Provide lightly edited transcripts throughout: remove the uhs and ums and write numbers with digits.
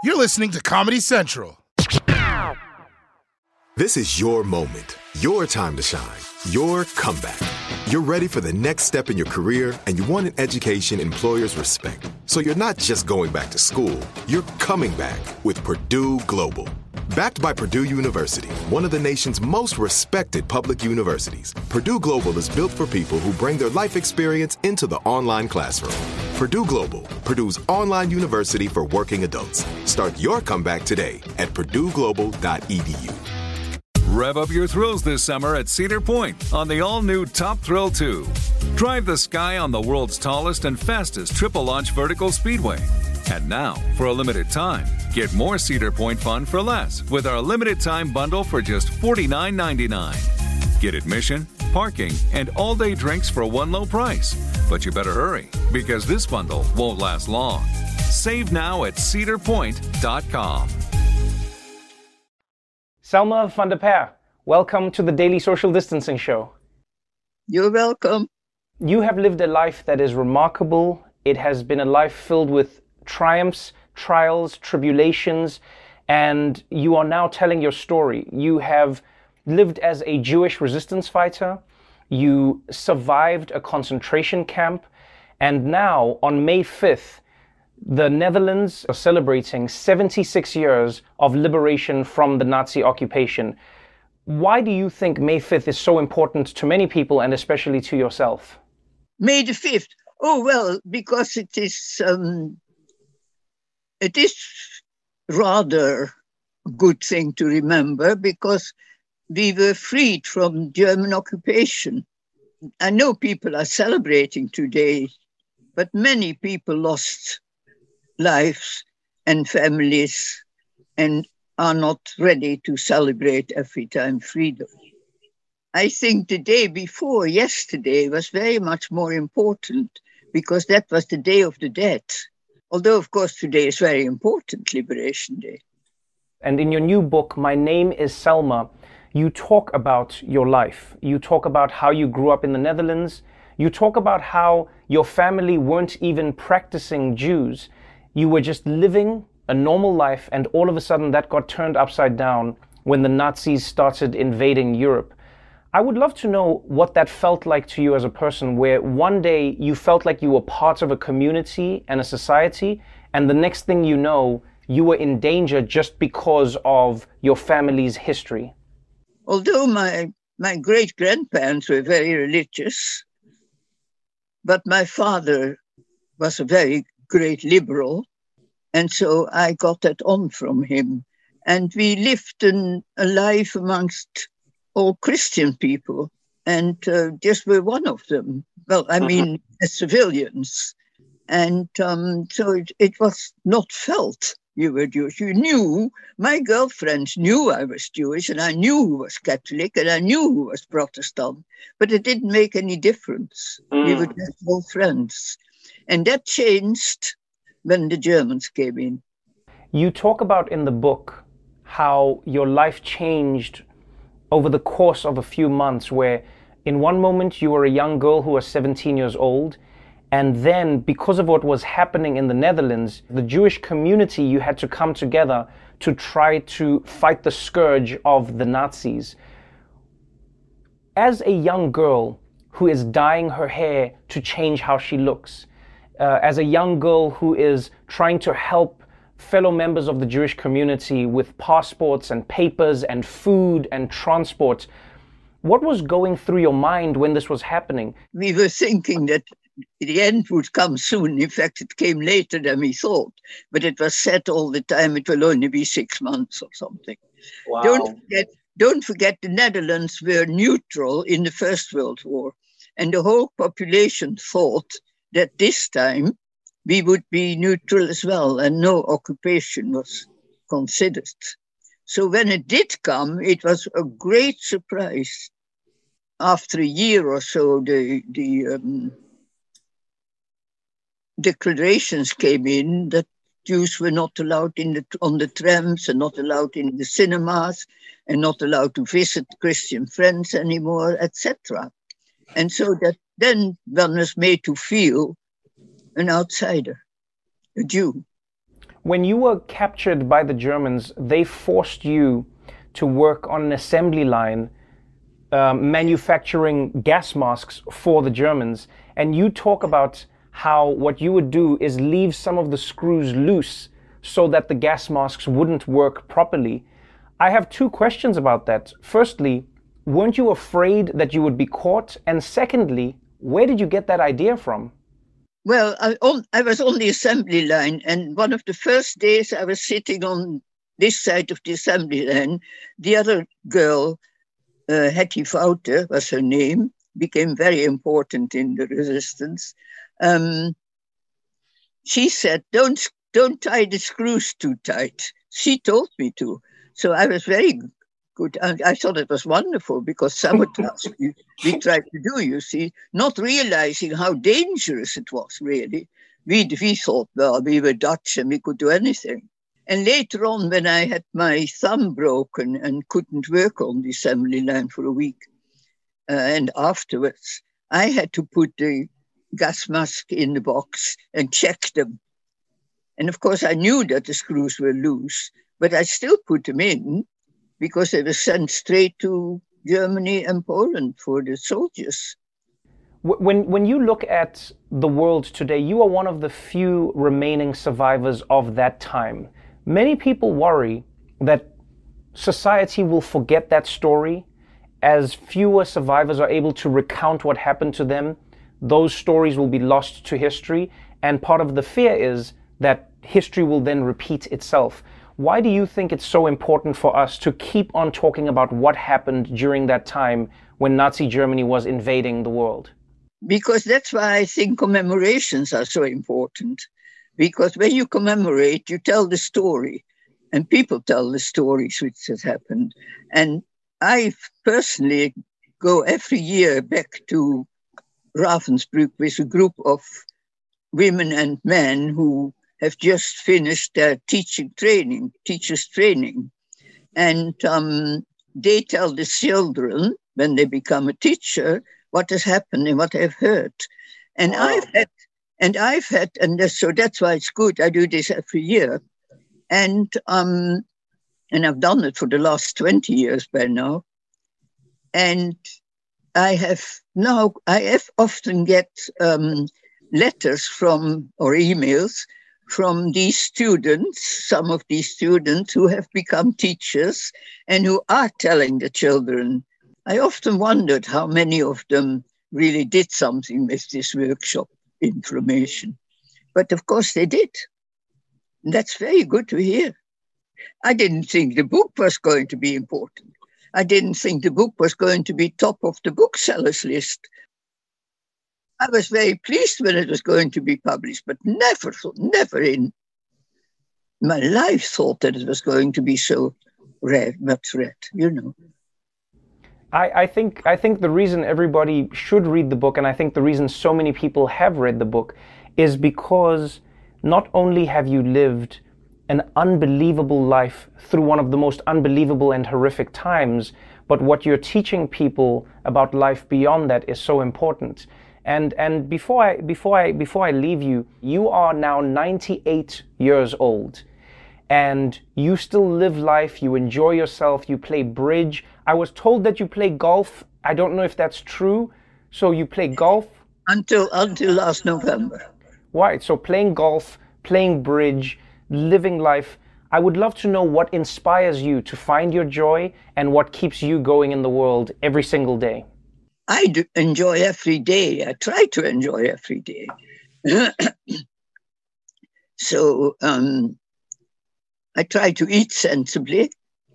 You're listening to Comedy Central. This is your moment, your time to shine, your comeback. You're ready for the next step in your career, and you want an education employers respect. So you're not just going back to school, you're coming back with Purdue Global. Backed by Purdue University, one of the nation's most respected public universities, Purdue Global is built for people who bring their life experience into the online classroom. Purdue Global, Purdue's online university for working adults. Start your comeback today at purdueglobal.edu. Rev up your thrills this summer at Cedar Point on the all-new Top Thrill 2. Drive the sky on the world's tallest and fastest triple-launch vertical speedway. And now, for a limited time, get more Cedar Point fun for less with our limited-time bundle for just $49.99. Get admission, parking, and all-day drinks for one low price. But you better hurry, because this bundle won't last long. Save now at cedarpoint.com. Selma van der Per, welcome to the Daily Social Distancing Show. You're welcome. You have lived a life that is remarkable. It has been a life filled with triumphs, trials, tribulations, and you are now telling your story. You have lived as a Jewish resistance fighter. You survived a concentration camp. And now, on May 5th, the Netherlands are celebrating 76 years of liberation from the Nazi occupation. Why do you think May 5th is so important to many people and especially to yourself? May the 5th? Oh, well, because it is rather a good thing to remember because we were freed from German occupation. I know people are celebrating today, but many people lost lives and families and are not ready to celebrate every time freedom. I think the day before yesterday was very much more important because that was the Day of the Dead. Although, of course, today is very important, Liberation Day. And in your new book, My Name is Selma, you talk about your life. You talk about how you grew up in the Netherlands. You talk about how your family weren't even practicing Jews. You were just living a normal life, and all of a sudden that got turned upside down when the Nazis started invading Europe. I would love to know what that felt like to you as a person, where one day you felt like you were part of a community and a society, and the next thing you know, you were in danger just because of your family's history. Although my great-grandparents were very religious, but my father was a very great liberal, and so I got that on from him. And we lived a life amongst all Christian people, and just were one of them. Well, I mean, as civilians. And so it was not felt you were Jewish. You knew, my girlfriends knew I was Jewish, and I knew who was Catholic, and I knew who was Protestant, but it didn't make any difference. We were just all friends. And that changed when the Germans came in. You talk about in the book how your life changed over the course of a few months, where in one moment you were a young girl who was 17 years old, and then because of what was happening in the Netherlands, the Jewish community, you had to come together to try to fight the scourge of the Nazis. As a young girl who is dyeing her hair to change how she looks, as a young girl who is trying to help fellow members of the Jewish community with passports and papers and food and transport, what was going through your mind when this was happening? We were thinking that the end would come soon. In fact, it came later than we thought. But it was said all the time it will only be 6 months or something. Wow. Don't forget the Netherlands were neutral in the First World War. And the whole population thought that this time we would be neutral as well, and no occupation was considered. So when it did come, it was a great surprise. After a year or so, the declarations came in that Jews were not allowed on the trams and not allowed in the cinemas and not allowed to visit Christian friends anymore, etc. And so that then one was made to feel an outsider, a Jew. When you were captured by the Germans, they forced you to work on an assembly line manufacturing gas masks for the Germans. And you talk about how what you would do is leave some of the screws loose so that the gas masks wouldn't work properly. I have two questions about that. Firstly, weren't you afraid that you would be caught? And secondly, where did you get that idea from? Well, I was on the assembly line, and one of the first days I was sitting on this side of the assembly line. The other girl, Hetty Fouter was her name, became very important in the resistance. She said, don't tie the screws too tight. She told me to. So I was very good. I thought it was wonderful, because sabotage we tried to do, you see, not realizing how dangerous it was, really. We thought, well, we were Dutch and we could do anything. And later on, when I had my thumb broken and couldn't work on the assembly line for a week, and afterwards, I had to put the gas mask in the box and check them. And of course, I knew that the screws were loose, but I still put them in, because they were sent straight to Germany and Poland for the soldiers. When you look at the world today, you are one of the few remaining survivors of that time. Many people worry that society will forget that story. As fewer survivors are able to recount what happened to them, those stories will be lost to history. And part of the fear is that history will then repeat itself. Why do you think it's so important for us to keep on talking about what happened during that time when Nazi Germany was invading the world? Because that's why I think commemorations are so important. Because when you commemorate, you tell the story, and people tell the stories which has happened. And I personally go every year back to Ravensbrück with a group of women and men who have just finished their teachers' training. And they tell the children, when they become a teacher, what has happened and what they've heard. And wow. So that's why it's good. I do this every year. And I've done it for the last 20 years by now. And I have often get letters from, or emails from these students, some of these students who have become teachers and who are telling the children. I often wondered how many of them really did something with this workshop information. But of course they did. And that's very good to hear. I didn't think the book was going to be important. I didn't think the book was going to be top of the booksellers list. I was very pleased when it was going to be published, but never in my life thought that it was going to be so much read, you know. I think the reason everybody should read the book, and I think the reason so many people have read the book, is because not only have you lived an unbelievable life through one of the most unbelievable and horrific times, but what you're teaching people about life beyond that is so important. And before I leave you, you are now 98 years old, and you still live life, you enjoy yourself, you play bridge. I was told that you play golf. I don't know if that's true. So you play golf? Until last November. Right, so playing golf, playing bridge, living life. I would love to know what inspires you to find your joy and what keeps you going in the world every single day. I do enjoy every day. I try to enjoy every day. So I try to eat sensibly,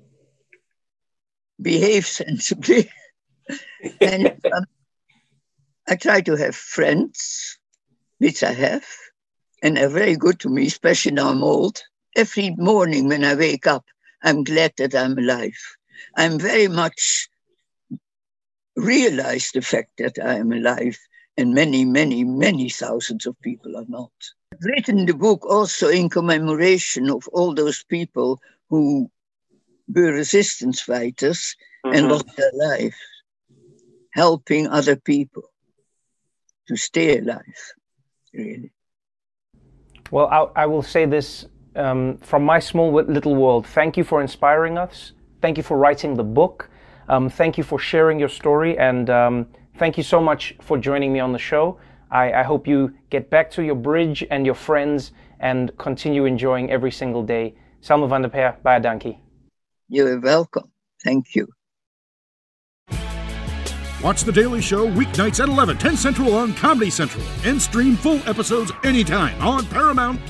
behave sensibly, and I try to have friends, which I have, and they're very good to me, especially now I'm old. Every morning when I wake up, I'm glad that I'm alive. I'm very much realize the fact that I am alive, and many, many, many thousands of people are not. I've written the book also in commemoration of all those people who were resistance fighters and lost their life, helping other people to stay alive, really. Well, I will say this from my small little world, thank you for inspiring us. Thank you for writing the book. Thank you for sharing your story. And thank you so much for joining me on the show. I hope you get back to your bridge and your friends and continue enjoying every single day. Salma van der Peer, baie dankie. You're welcome. Thank you. Watch The Daily Show weeknights at 11, 10 Central on Comedy Central. And stream full episodes anytime on Paramount+.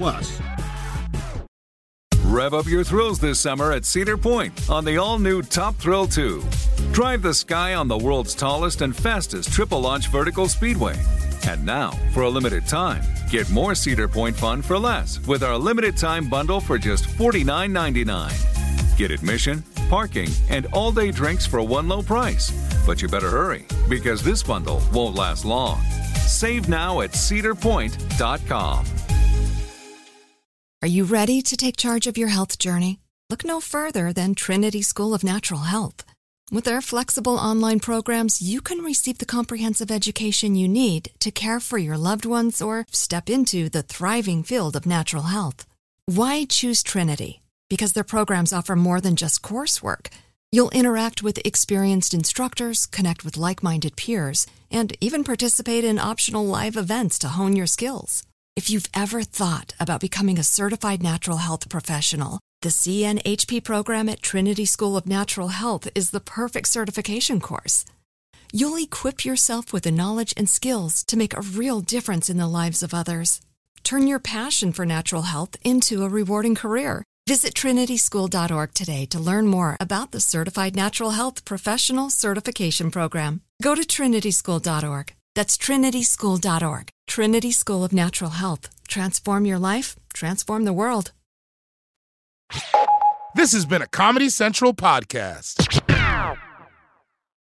Rev up your thrills this summer at Cedar Point on the all-new Top Thrill 2. Drive the sky on the world's tallest and fastest triple-launch vertical speedway. And now, for a limited time, get more Cedar Point fun for less with our limited-time bundle for just $49.99. Get admission, parking, and all-day drinks for one low price. But you better hurry, because this bundle won't last long. Save now at cedarpoint.com. Are you ready to take charge of your health journey? Look no further than Trinity School of Natural Health. With their flexible online programs, you can receive the comprehensive education you need to care for your loved ones or step into the thriving field of natural health. Why choose Trinity? Because their programs offer more than just coursework. You'll interact with experienced instructors, connect with like-minded peers, and even participate in optional live events to hone your skills. If you've ever thought about becoming a certified natural health professional, the CNHP program at Trinity School of Natural Health is the perfect certification course. You'll equip yourself with the knowledge and skills to make a real difference in the lives of others. Turn your passion for natural health into a rewarding career. Visit trinityschool.org today to learn more about the Certified Natural Health Professional Certification Program. Go to trinityschool.org. That's trinityschool.org. Trinity School of Natural Health. Transform your life, transform the world. This has been a Comedy Central podcast.